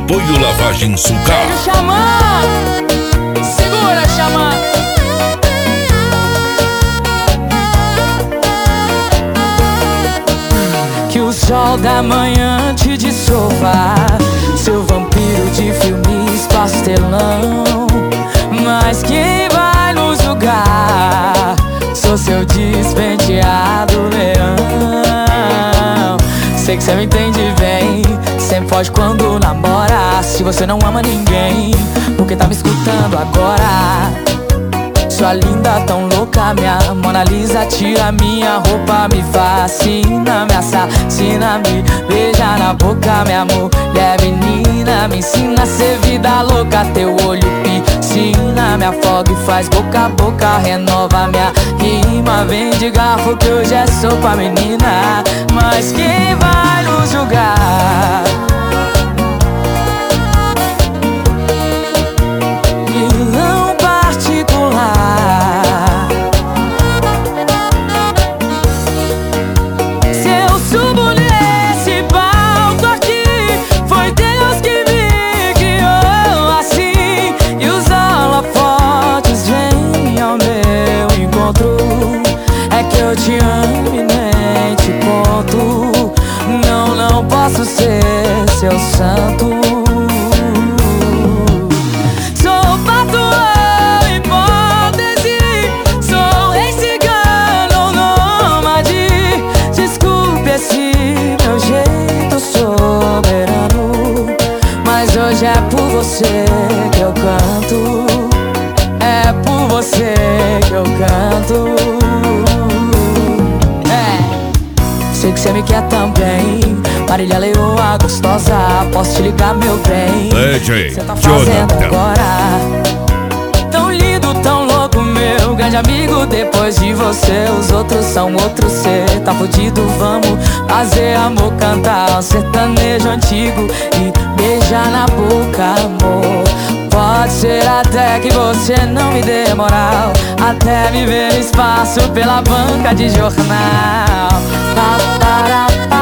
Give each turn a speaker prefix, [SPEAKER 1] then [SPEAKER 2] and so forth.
[SPEAKER 1] Apoio Lavagem Sulcar.
[SPEAKER 2] Xamã, segura, Xamã. Que o sol da manhã te dissolva, seu vampiro de filmes pastelão. Mas quem vai nos julgar? Sou seu despenteado leão. Sei que cê me entende bem, sempre foge quando namora. Se você não ama ninguém, por que tá me escutando agora? Sua linda, tão louca, minha Mona Lisa. Tira minha roupa, me fascina, me assassina, me beija na boca, minha mulher menina. Me ensina a ser vida louca, teu olho piscina, me afoga e faz boca a boca, renova minha rima. Vem de garfo que hoje é sopa, menina. Mas quem vai nos julgar? Eu te amo e nem te conto. Não, não posso ser seu santo. Sou patrão, hipótese. Sou rei cigano, nômade. Desculpe esse meu jeito soberano, mas hoje é por você que eu canto. É por você que eu canto. Sei que cê me quer também, Marília Leoa gostosa. Posso te ligar, meu bem? Cê tá fazendo agora? Tão lindo, tão louco, meu grande amigo. Depois de você, os outros são outros. Cê tá fudido, vamos fazer amor, cantar um sertanejo antigo e beijar na boca, amor. Pode ser até que você não me dê moral, até me ver no espaço pela banca de jornal. Pa, para, pa.